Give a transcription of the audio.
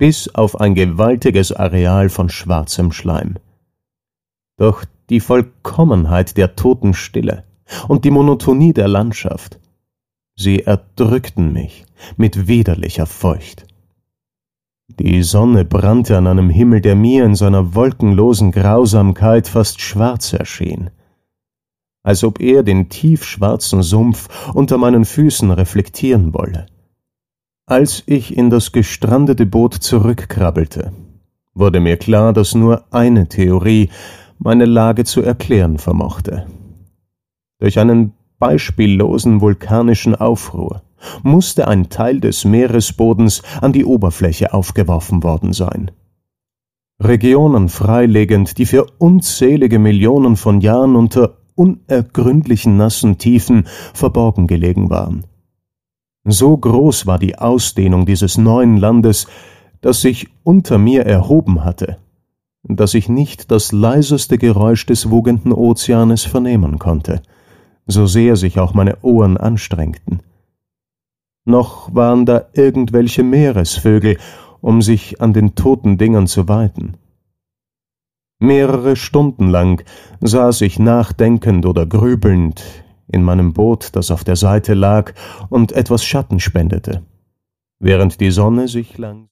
bis auf ein gewaltiges Areal von schwarzem Schleim. Doch die Vollkommenheit der Totenstille und die Monotonie der Landschaft, sie erdrückten mich mit widerlicher Furcht. Die Sonne brannte an einem Himmel, der mir in seiner wolkenlosen Grausamkeit fast schwarz erschien, als ob er den tiefschwarzen Sumpf unter meinen Füßen reflektieren wolle. Als ich in das gestrandete Boot zurückkrabbelte, wurde mir klar, dass nur eine Theorie meine Lage zu erklären vermochte. Durch einen beispiellosen vulkanischen Aufruhr musste ein Teil des Meeresbodens an die Oberfläche aufgeworfen worden sein. Regionen freilegend, die für unzählige Millionen von Jahren unter unergründlichen nassen Tiefen verborgen gelegen waren. So groß war die Ausdehnung dieses neuen Landes, das sich unter mir erhoben hatte, dass ich nicht das leiseste Geräusch des wogenden Ozeanes vernehmen konnte, so sehr sich auch meine Ohren anstrengten. Noch waren da irgendwelche Meeresvögel, um sich an den toten Dingern zu weiden. Mehrere Stunden lang saß ich nachdenkend oder grübelnd in meinem Boot, das auf der Seite lag und etwas Schatten spendete, während die Sonne sich langsam